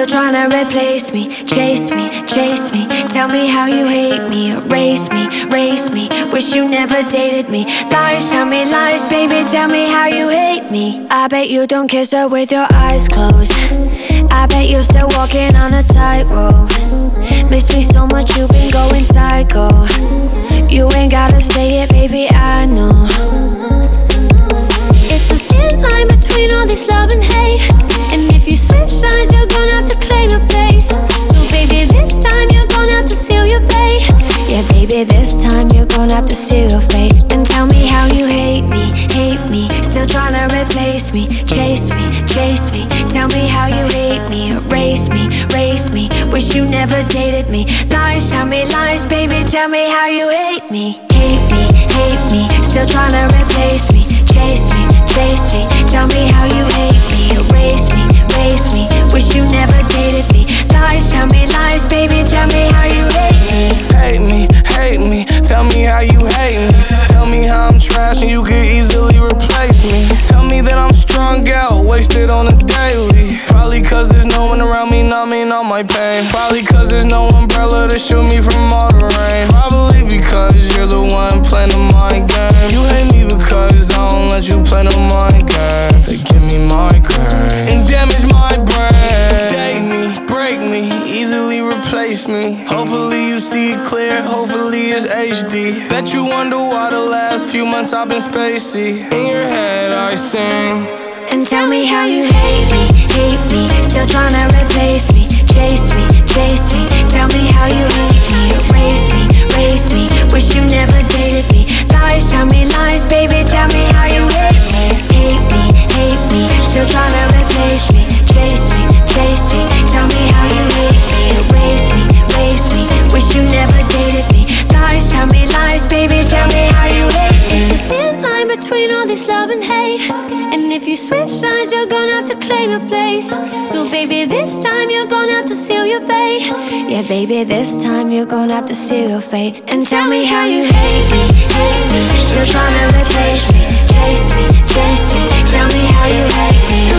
Still trying to replace me, chase me, chase me. Tell me how you hate me, erase me, race me. Wish you never dated me. Lies, tell me lies, baby, tell me how you hate me. I bet you don't kiss her with your eyes closed. I bet you're still walking on a tightrope. Miss me so much, you've been going psycho. You ain't gotta say it, baby, I know. It's a thin line between all this love and hate. And if you switch sides, you're gonna have to claim your place. So baby, this time you're gonna have to seal your fate. Yeah, baby, this time you're gonna have to seal your fate. And tell me how you hate me, hate me. Still trying to replace me, chase me, chase me. Tell me how you hate me, erase me, race me. Wish you never dated me. Lies, tell me lies, baby, tell me how you hate me. Hate me, hate me. Still trying to replace me, chase me, chase me. Tell me how you hate me, erase me, race me. Wish you never dated me. Lies, tell me lies, baby, tell me how you hate me. Hate me, tell me how you hate me. Tell me how I'm trash and you could easily replace me. Tell me that I'm strung out, wasted on a daily. Probably cause there's no one around me numbing all my pain. Probably cause there's no umbrella to shield me from all the rain. Probably because you're the one playing the mind game. You hate me because I don't let you play no mind games. They give me migraines and damage my brain. Date me, break me, easily replace me. Hopefully you see it clear, hopefully it's HD. Bet you wonder why the last few months I've been spacey. In your head I sing. And tell me how you hate me, hate me. Still trying to replace me, chase me, chase me. Tell me how you hate me, erase me, race me. Wish you never dated me. Lies, tell me lies, baby, tell me how you hate me. Hate me, hate me. Still trying to replace me, chase me, chase me. Tell me how you hate me, erase me, race me. Wish you never dated me. Lies, tell me lies, baby, tell me how you hate me. It's a thin line between all this love and hate. And if you switch sides, you're gonna have to claim your place. So baby, this time you're gonna have to seal your fate. Yeah, baby, this time you're gonna have to seal your fate. And tell me how you hate me, hate me. Still trying to replace me, chase me, chase me. Tell me how you hate me,